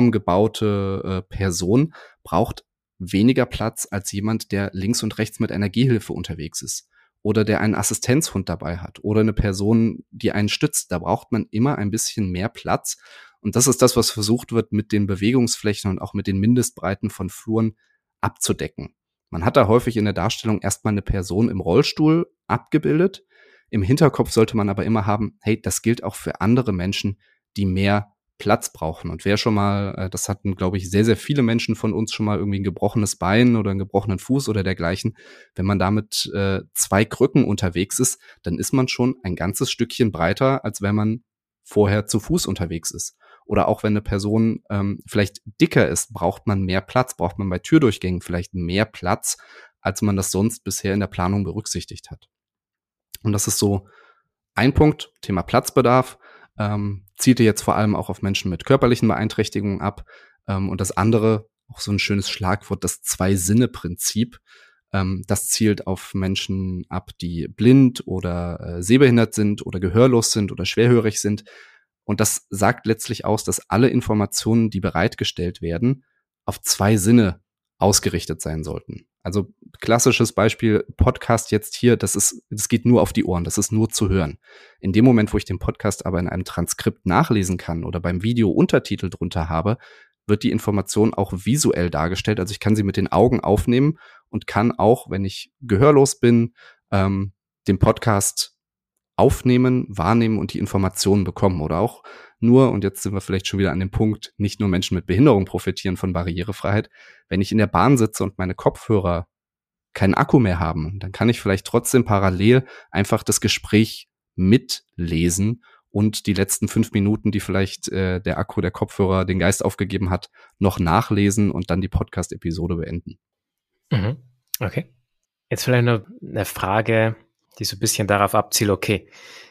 normgebaute Person braucht weniger Platz als jemand, der links und rechts mit einer Gehhilfe unterwegs ist oder der einen Assistenzhund dabei hat oder eine Person, die einen stützt. Da braucht man immer ein bisschen mehr Platz. Und das ist das, was versucht wird, mit den Bewegungsflächen und auch mit den Mindestbreiten von Fluren abzudecken. Man hat da häufig in der Darstellung erstmal eine Person im Rollstuhl abgebildet. Im Hinterkopf sollte man aber immer haben, hey, das gilt auch für andere Menschen, die mehr Platz brauchen. Und wer schon mal, das hatten, glaube ich, sehr, sehr viele Menschen von uns schon mal irgendwie ein gebrochenes Bein oder einen gebrochenen Fuß oder dergleichen. Wenn man damit 2 Krücken unterwegs ist, dann ist man schon ein ganzes Stückchen breiter, als wenn man vorher zu Fuß unterwegs ist. Oder auch wenn eine Person vielleicht dicker ist, braucht man mehr Platz, braucht man bei Türdurchgängen vielleicht mehr Platz, als man das sonst bisher in der Planung berücksichtigt hat. Und das ist so ein Punkt, Thema Platzbedarf. Zielte jetzt vor allem auch auf Menschen mit körperlichen Beeinträchtigungen ab. Und das andere, auch so ein schönes Schlagwort, das Zwei-Sinne-Prinzip. Das zielt auf Menschen ab, die blind oder sehbehindert sind oder gehörlos sind oder schwerhörig sind. Und das sagt letztlich aus, dass alle Informationen, die bereitgestellt werden, auf 2 Sinne ausgerichtet sein sollten. Also klassisches Beispiel, Podcast jetzt hier, das geht nur auf die Ohren, das ist nur zu hören. In dem Moment, wo ich den Podcast aber in einem Transkript nachlesen kann oder beim Video Untertitel drunter habe, wird die Information auch visuell dargestellt. Also ich kann sie mit den Augen aufnehmen und kann auch, wenn ich gehörlos bin, den Podcast aufnehmen, wahrnehmen und die Informationen bekommen. Oder auch nur, und jetzt sind wir vielleicht schon wieder an dem Punkt, nicht nur Menschen mit Behinderung profitieren von Barrierefreiheit. Wenn ich in der Bahn sitze und meine Kopfhörer keinen Akku mehr haben, dann kann ich vielleicht trotzdem parallel einfach das Gespräch mitlesen und die letzten 5 Minuten, die vielleicht der Akku der Kopfhörer den Geist aufgegeben hat, noch nachlesen und dann die Podcast-Episode beenden. Mhm. Okay. Jetzt vielleicht noch eine Frage, die so ein bisschen darauf abzielt, okay,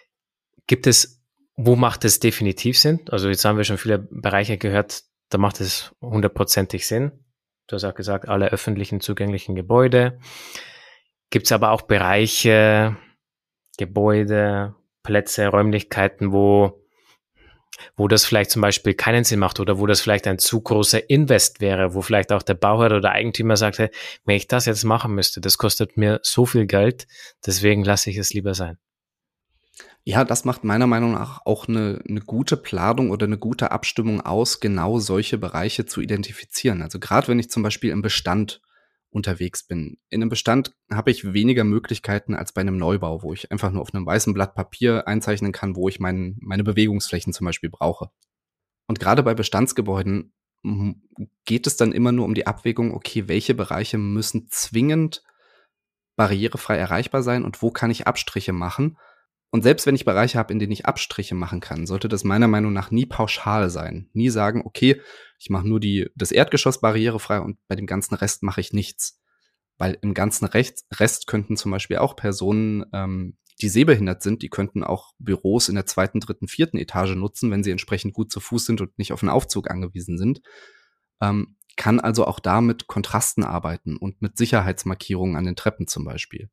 wo macht es definitiv Sinn? Also jetzt haben wir schon viele Bereiche gehört, da macht es 100%ig Sinn. Du hast auch gesagt, alle öffentlichen zugänglichen Gebäude. Gibt es aber auch Bereiche, Gebäude, Plätze, Räumlichkeiten, wo das vielleicht zum Beispiel keinen Sinn macht oder wo das vielleicht ein zu großer Invest wäre, wo vielleicht auch der Bauherr oder Eigentümer sagt, hey, wenn ich das jetzt machen müsste, das kostet mir so viel Geld, deswegen lasse ich es lieber sein. Ja, das macht meiner Meinung nach auch eine gute Planung oder eine gute Abstimmung aus, genau solche Bereiche zu identifizieren. Also gerade wenn ich zum Beispiel im Bestand unterwegs bin. In einem Bestand habe ich weniger Möglichkeiten als bei einem Neubau, wo ich einfach nur auf einem weißen Blatt Papier einzeichnen kann, wo ich meine Bewegungsflächen zum Beispiel brauche. Und gerade bei Bestandsgebäuden geht es dann immer nur um die Abwägung, okay, welche Bereiche müssen zwingend barrierefrei erreichbar sein und wo kann ich Abstriche machen? Und selbst wenn ich Bereiche habe, in denen ich Abstriche machen kann, sollte das meiner Meinung nach nie pauschal sein. Nie sagen, okay, ich mache nur das Erdgeschoss barrierefrei und bei dem ganzen Rest mache ich nichts. Weil im ganzen Rest könnten zum Beispiel auch Personen, die sehbehindert sind, die könnten auch Büros in der 2., 3., 4. Etage nutzen, wenn sie entsprechend gut zu Fuß sind und nicht auf einen Aufzug angewiesen sind. Kann also auch da mit Kontrasten arbeiten und mit Sicherheitsmarkierungen an den Treppen zum Beispiel.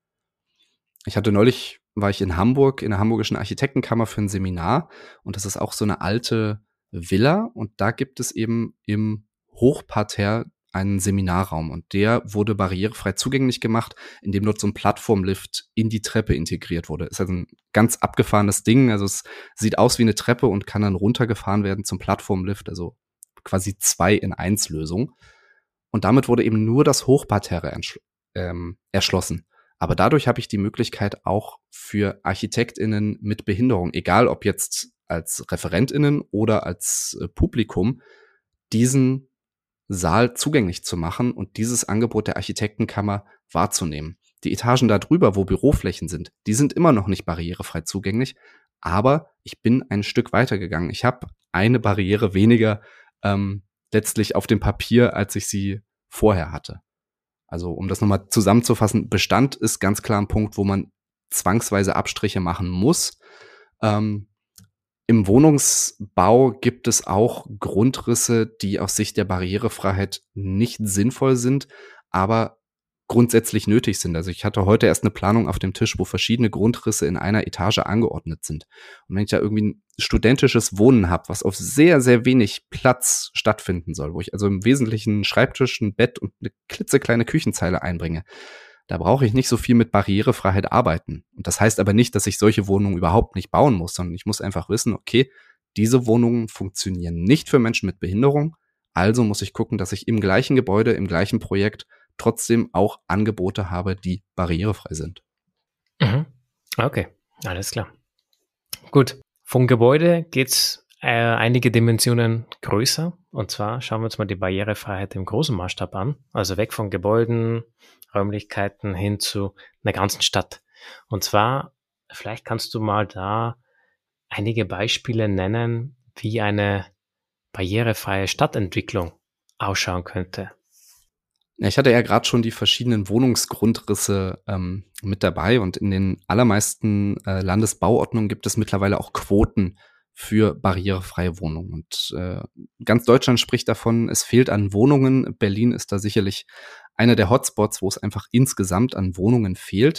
War ich in Hamburg, in der Hamburgischen Architektenkammer für ein Seminar und das ist auch so eine alte Villa und da gibt es eben im Hochparterre einen Seminarraum und der wurde barrierefrei zugänglich gemacht, indem dort so ein Plattformlift in die Treppe integriert wurde. Ist also ein ganz abgefahrenes Ding, also es sieht aus wie eine Treppe und kann dann runtergefahren werden zum Plattformlift, also quasi 2-in-1-Lösung. Und damit wurde eben nur das Hochparterre erschlossen. Aber dadurch habe ich die Möglichkeit auch für ArchitektInnen mit Behinderung, egal ob jetzt als ReferentInnen oder als Publikum, diesen Saal zugänglich zu machen und dieses Angebot der Architektenkammer wahrzunehmen. Die Etagen da drüber, wo Büroflächen sind, die sind immer noch nicht barrierefrei zugänglich, Aber ich bin ein Stück weitergegangen. Ich habe eine Barriere weniger letztlich auf dem Papier, als ich sie vorher hatte. Also um das nochmal zusammenzufassen, Bestand ist ganz klar ein Punkt, wo man zwangsweise Abstriche machen muss. Im Wohnungsbau gibt es auch Grundrisse, die aus Sicht der Barrierefreiheit nicht sinnvoll sind, aber grundsätzlich nötig sind. Also ich hatte heute erst eine Planung auf dem Tisch, wo verschiedene Grundrisse in einer Etage angeordnet sind. Und wenn ich da irgendwie ein studentisches Wohnen habe, was auf sehr, sehr wenig Platz stattfinden soll, wo ich also im Wesentlichen einen Schreibtisch, ein Bett und eine klitzekleine Küchenzeile einbringe, da brauche ich nicht so viel mit Barrierefreiheit arbeiten. Und das heißt aber nicht, dass ich solche Wohnungen überhaupt nicht bauen muss, sondern ich muss einfach wissen, okay, diese Wohnungen funktionieren nicht für Menschen mit Behinderung, also muss ich gucken, dass ich im gleichen Gebäude, im gleichen Projekt trotzdem auch Angebote habe, die barrierefrei sind. Mhm. Okay, alles klar. Gut, vom Gebäude geht's einige Dimensionen größer. Und zwar schauen wir uns mal die Barrierefreiheit im großen Maßstab an. Also weg von Gebäuden, Räumlichkeiten hin zu einer ganzen Stadt. Und zwar, vielleicht kannst du mal da einige Beispiele nennen, wie eine barrierefreie Stadtentwicklung ausschauen könnte. Ja, ich hatte ja gerade schon die verschiedenen Wohnungsgrundrisse mit dabei und in den allermeisten Landesbauordnungen gibt es mittlerweile auch Quoten für barrierefreie Wohnungen. Und ganz Deutschland spricht davon, es fehlt an Wohnungen. Berlin ist da sicherlich einer der Hotspots, wo es einfach insgesamt an Wohnungen fehlt.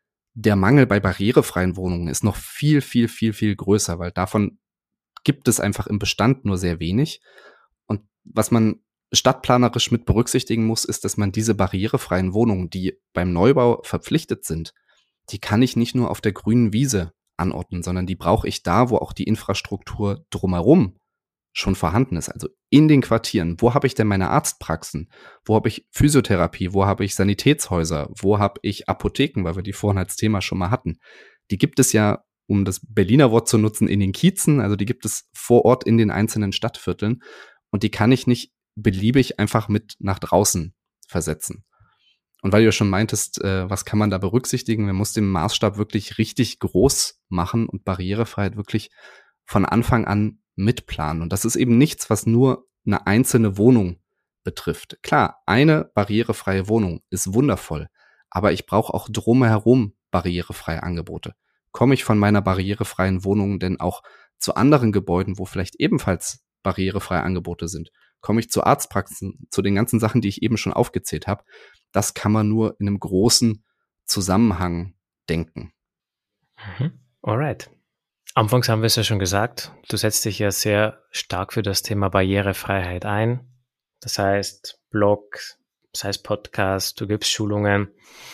Der Mangel bei barrierefreien Wohnungen ist noch viel, viel, viel, viel größer, weil davon gibt es einfach im Bestand nur sehr wenig. Und was man stadtplanerisch mit berücksichtigen muss, ist, dass man diese barrierefreien Wohnungen, die beim Neubau verpflichtet sind, die kann ich nicht nur auf der grünen Wiese anordnen, sondern die brauche ich da, wo auch die Infrastruktur drumherum schon vorhanden ist. Also in den Quartieren. Wo habe ich denn meine Arztpraxen? Wo habe ich Physiotherapie? Wo habe ich Sanitätshäuser? Wo habe ich Apotheken, weil wir die vorhin als Thema schon mal hatten? Die gibt es ja, um das Berliner Wort zu nutzen, in den Kiezen. Also die gibt es vor Ort in den einzelnen Stadtvierteln. Und die kann ich nicht beliebig einfach mit nach draußen versetzen. Und weil du ja schon meintest, was kann man da berücksichtigen? Man muss den Maßstab wirklich richtig groß machen und Barrierefreiheit wirklich von Anfang an mitplanen. Und das ist eben nichts, was nur eine einzelne Wohnung betrifft. Klar, eine barrierefreie Wohnung ist wundervoll, aber ich brauche auch drumherum barrierefreie Angebote. Komme ich von meiner barrierefreien Wohnung denn auch zu anderen Gebäuden, wo vielleicht ebenfalls barrierefreie Angebote sind? Komme ich zu Arztpraxen, zu den ganzen Sachen, die ich eben schon aufgezählt habe? Das kann man nur in einem großen Zusammenhang denken. Alright. Anfangs haben wir es ja schon gesagt, du setzt dich ja sehr stark für das Thema Barrierefreiheit ein. Das heißt Blog, das heißt Podcast, du gibst Schulungen.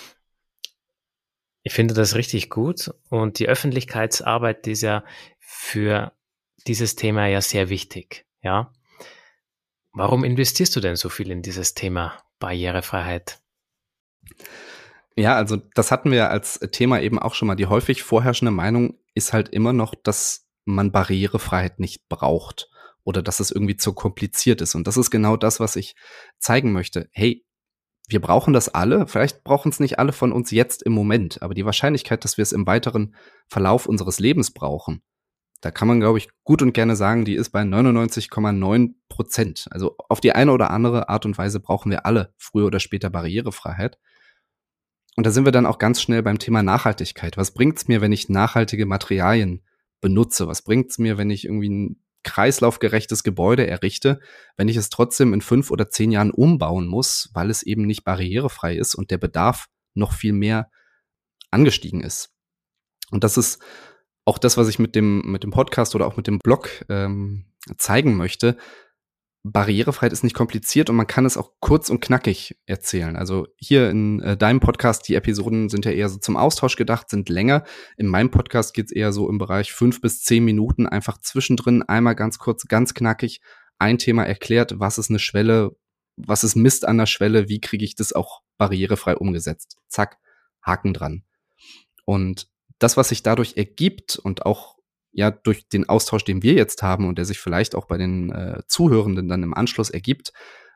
Ich finde das richtig gut und die Öffentlichkeitsarbeit ist ja für dieses Thema ja sehr wichtig. Ja? Warum investierst du denn so viel in dieses Thema Barrierefreiheit? Ja, also das hatten wir als Thema eben auch schon mal. Die häufig vorherrschende Meinung ist halt immer noch, dass man Barrierefreiheit nicht braucht oder dass es irgendwie zu kompliziert ist. Und das ist genau das, was ich zeigen möchte. Hey, wir brauchen das alle. Vielleicht brauchen es nicht alle von uns jetzt im Moment, aber die Wahrscheinlichkeit, dass wir es im weiteren Verlauf unseres Lebens brauchen, da kann man, glaube ich, gut und gerne sagen, die ist bei 99,9%. Also auf die eine oder andere Art und Weise brauchen wir alle früher oder später Barrierefreiheit. Und da sind wir dann auch ganz schnell beim Thema Nachhaltigkeit. Was bringt's mir, wenn ich nachhaltige Materialien benutze? Was bringt's mir, wenn ich irgendwie ein kreislaufgerechtes Gebäude errichte, wenn ich es trotzdem in 5 oder 10 Jahren umbauen muss, weil es eben nicht barrierefrei ist und der Bedarf noch viel mehr angestiegen ist? Und das ist auch das, was ich mit dem Podcast oder auch mit dem Blog zeigen möchte. Barrierefreiheit ist nicht kompliziert und man kann es auch kurz und knackig erzählen. Also hier in deinem Podcast, die Episoden sind ja eher so zum Austausch gedacht, sind länger. In meinem Podcast geht es eher so im Bereich 5 bis 10 Minuten, einfach zwischendrin einmal ganz kurz, ganz knackig ein Thema erklärt, was ist eine Schwelle, was ist Mist an der Schwelle, wie kriege ich das auch barrierefrei umgesetzt. Zack, Haken dran. Und das, was sich dadurch ergibt und auch ja durch den Austausch, den wir jetzt haben und der sich vielleicht auch bei den Zuhörenden dann im Anschluss ergibt,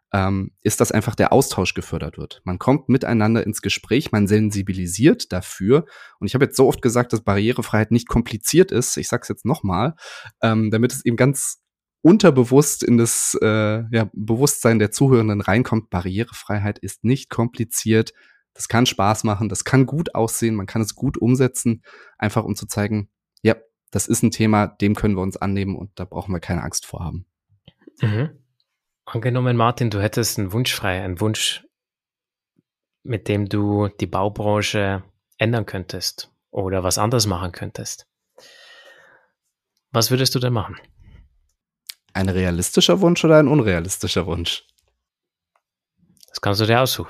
ist, dass einfach der Austausch gefördert wird. Man kommt miteinander ins Gespräch, man sensibilisiert dafür. Und ich habe jetzt so oft gesagt, dass Barrierefreiheit nicht kompliziert ist. Ich sage es jetzt nochmal, damit es eben ganz unterbewusst in das Bewusstsein der Zuhörenden reinkommt. Barrierefreiheit ist nicht kompliziert. Das kann Spaß machen, das kann gut aussehen, man kann es gut umsetzen, einfach um zu zeigen, ja, das ist ein Thema, dem können wir uns annehmen und da brauchen wir keine Angst vor haben. Mhm. Angenommen, Martin, du hättest einen Wunsch frei, einen Wunsch, mit dem du die Baubranche ändern könntest oder was anderes machen könntest. Was würdest du denn machen? Ein realistischer Wunsch oder ein unrealistischer Wunsch? Das kannst du dir aussuchen.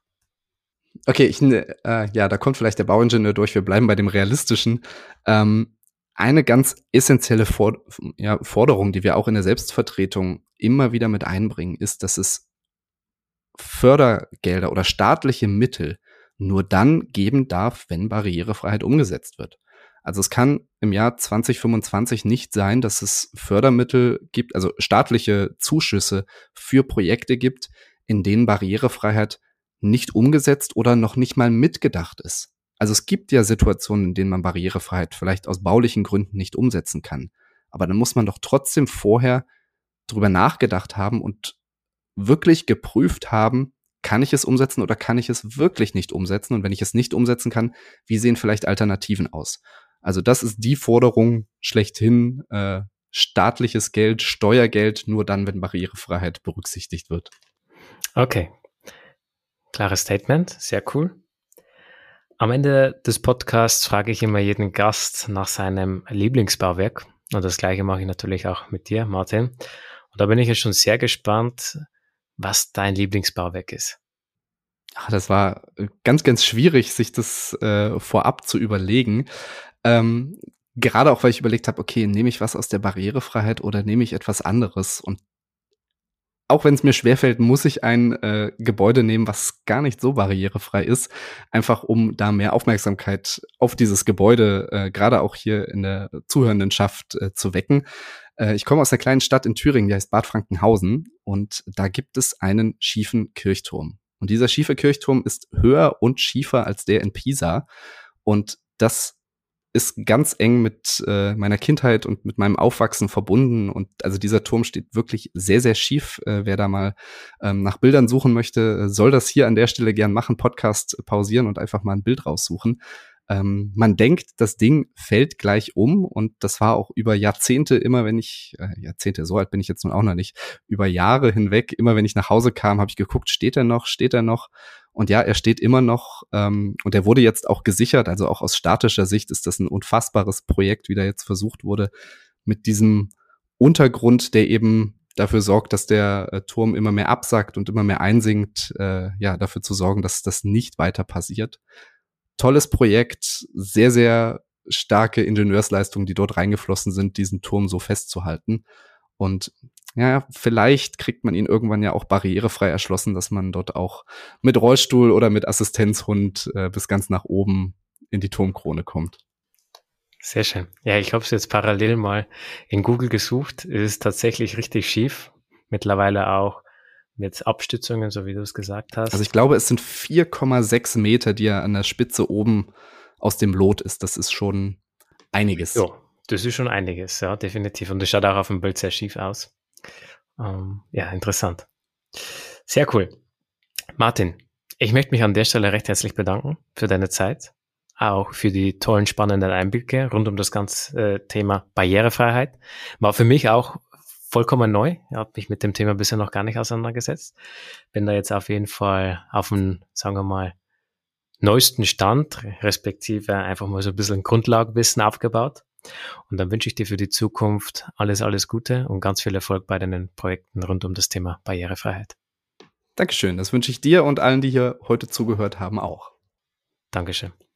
Okay, da kommt vielleicht der Bauingenieur durch, wir bleiben bei dem Realistischen. Eine ganz essentielle Forderung, die wir auch in der Selbstvertretung immer wieder mit einbringen, ist, dass es Fördergelder oder staatliche Mittel nur dann geben darf, wenn Barrierefreiheit umgesetzt wird. Also es kann im Jahr 2025 nicht sein, dass es Fördermittel gibt, also staatliche Zuschüsse für Projekte gibt, in denen Barrierefreiheit nicht umgesetzt oder noch nicht mal mitgedacht ist. Also es gibt ja Situationen, in denen man Barrierefreiheit vielleicht aus baulichen Gründen nicht umsetzen kann. Aber dann muss man doch trotzdem vorher drüber nachgedacht haben und wirklich geprüft haben, kann ich es umsetzen oder kann ich es wirklich nicht umsetzen? Und wenn ich es nicht umsetzen kann, wie sehen vielleicht Alternativen aus? Also das ist die Forderung schlechthin, staatliches Geld, Steuergeld, nur dann, wenn Barrierefreiheit berücksichtigt wird. Okay, klares Statement, sehr cool. Am Ende des Podcasts frage ich immer jeden Gast nach seinem Lieblingsbauwerk. Und das Gleiche mache ich natürlich auch mit dir, Martin. Und da bin ich jetzt schon sehr gespannt, was dein Lieblingsbauwerk ist. Ach, das war ganz, ganz schwierig, sich das vorab zu überlegen. Gerade auch, weil ich überlegt habe, okay, nehme ich was aus der Barrierefreiheit oder nehme ich etwas anderes? Und auch wenn es mir schwerfällt, muss ich ein Gebäude nehmen, was gar nicht so barrierefrei ist, einfach um da mehr Aufmerksamkeit auf dieses Gebäude, gerade auch hier in der Zuhörendenschaft zu wecken. Ich komme aus einer kleinen Stadt in Thüringen, die heißt Bad Frankenhausen, und da gibt es einen schiefen Kirchturm. Und dieser schiefe Kirchturm ist höher und schiefer als der in Pisa. Und das ist ganz eng mit meiner Kindheit und mit meinem Aufwachsen verbunden. Und also dieser Turm steht wirklich sehr, sehr schief. Wer da mal nach Bildern suchen möchte, soll das hier an der Stelle gern machen, Podcast pausieren und einfach mal ein Bild raussuchen. Man denkt, das Ding fällt gleich um, und das war auch über Jahrzehnte immer, wenn ich, Jahrzehnte, so alt bin ich jetzt nun auch noch nicht, über Jahre hinweg, immer wenn ich nach Hause kam, habe ich geguckt, steht er noch? Und ja, er steht immer noch, und er wurde jetzt auch gesichert, also auch aus statischer Sicht ist das ein unfassbares Projekt, wie da jetzt versucht wurde, mit diesem Untergrund, der eben dafür sorgt, dass der Turm immer mehr absackt und immer mehr einsinkt, dafür zu sorgen, dass das nicht weiter passiert. Tolles Projekt, sehr, sehr starke Ingenieursleistungen, die dort reingeflossen sind, diesen Turm so festzuhalten. Und ja, vielleicht kriegt man ihn irgendwann ja auch barrierefrei erschlossen, dass man dort auch mit Rollstuhl oder mit Assistenzhund bis ganz nach oben in die Turmkrone kommt. Sehr schön. Ja, ich habe es jetzt parallel mal in Google gesucht. Es ist tatsächlich richtig schief. Mittlerweile auch mit Abstützungen, so wie du es gesagt hast. Also ich glaube, es sind 4,6 Meter, die er an der Spitze oben aus dem Lot ist. Das ist schon einiges. Ja, das ist schon einiges, ja, definitiv. Und das schaut auch auf dem Bild sehr schief aus. Ja, interessant. Sehr cool. Martin, ich möchte mich an der Stelle recht herzlich bedanken für deine Zeit, auch für die tollen, spannenden Einblicke rund um das ganze Thema Barrierefreiheit. War für mich auch vollkommen neu. Ich habe mich mit dem Thema bisher noch gar nicht auseinandergesetzt. Bin da jetzt auf jeden Fall auf dem, sagen wir mal, neuesten Stand, respektive einfach mal so ein bisschen Grundlagenwissen aufgebaut. Und dann wünsche ich dir für die Zukunft alles Gute und ganz viel Erfolg bei deinen Projekten rund um das Thema Barrierefreiheit. Dankeschön. Das wünsche ich dir und allen, die hier heute zugehört haben, auch. Dankeschön.